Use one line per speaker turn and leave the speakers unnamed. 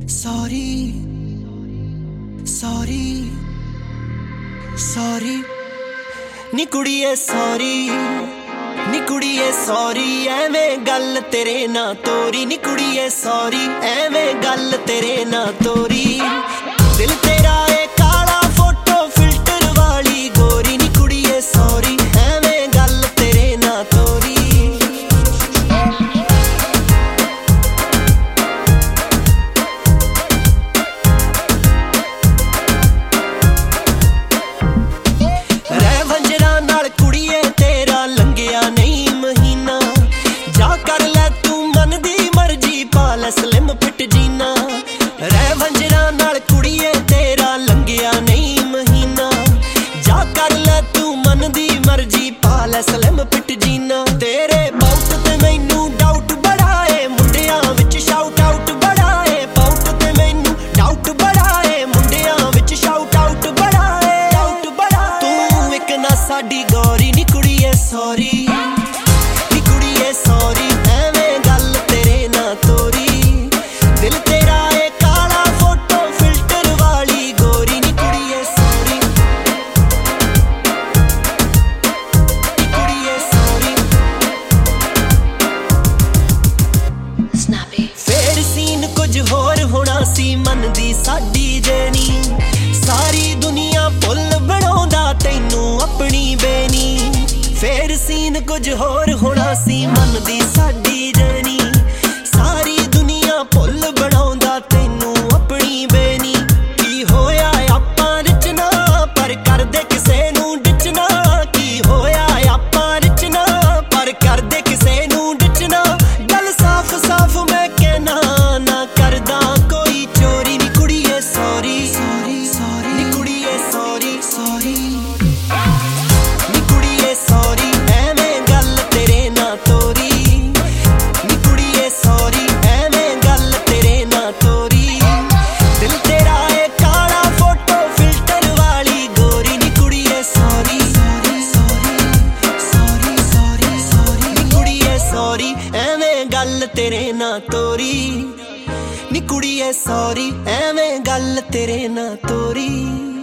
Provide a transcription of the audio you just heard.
Sorry sorry sorry नी कुड़िए sorry नी कुड़िए सॉरी एवें गल तेरे ना तोरी नी कुड़िए सॉरी एवें गल तेरे ना तोरी दिल तेरा है काला फोटो फिल्टर वाली गोरी नी कुड़िए सॉरी एवें गल तेरे ना तोरी स्लिम फिट जीना रह वंजरा नाल कुड़िए तेरा लंघिया नहीं महीना जा कर ले तू मन दी मर्जी पाल स्लिम फिट जीना तेरे पाउट ते मैनू डाउट बड़ा है मुंडियां विच शाउट आउट बड़ा है पाउट ते मैनू डाउट बड़ा है मुंडियां विच शाउट आउट बड़ा है तू एक ना साडी गौरी नी कुड़िए सॉरी नी कुड़िए सॉरी एवें गल तेरे ना तोरी दिल तेरा है काला फोटो फिल्टर वाली गोरी नी कुड़िए सॉरी नी कुड़िए सॉरी स्नैपी फेर सीन कुछ होर होना सी मन दी साडी जैनी सारी दुनिया भुल बनाउंदा तैनू अपनी बेनी फेर सीन कुछ होर होना सी मन दी साडी जैनी सारी दुनिया भुल बनाउंदा तैनू अपनी बेनी की होया आपां रिचना पर करदे किसे नू डिचना की होया आपां रिचना पर करदे किसे नू डिचना गल साफ साफ मैं कहना ना करदा कोई चोरी नी कुड़िए सॉरी नी कुड़िए सॉरी नी कुड़िए सॉरी एवें गल तेरे ना तोरी नी कुड़िए सॉरी एवें गल तेरे ना तोरी दिल तेरा है काला फोटो फिल्टर वाली गोरी नी कुड़िए सॉरी नी कुड़िए सॉरी एवें गल तेरे ना तोरी नी कुड़िए सॉरी एवें गल तेरे ना तोरी।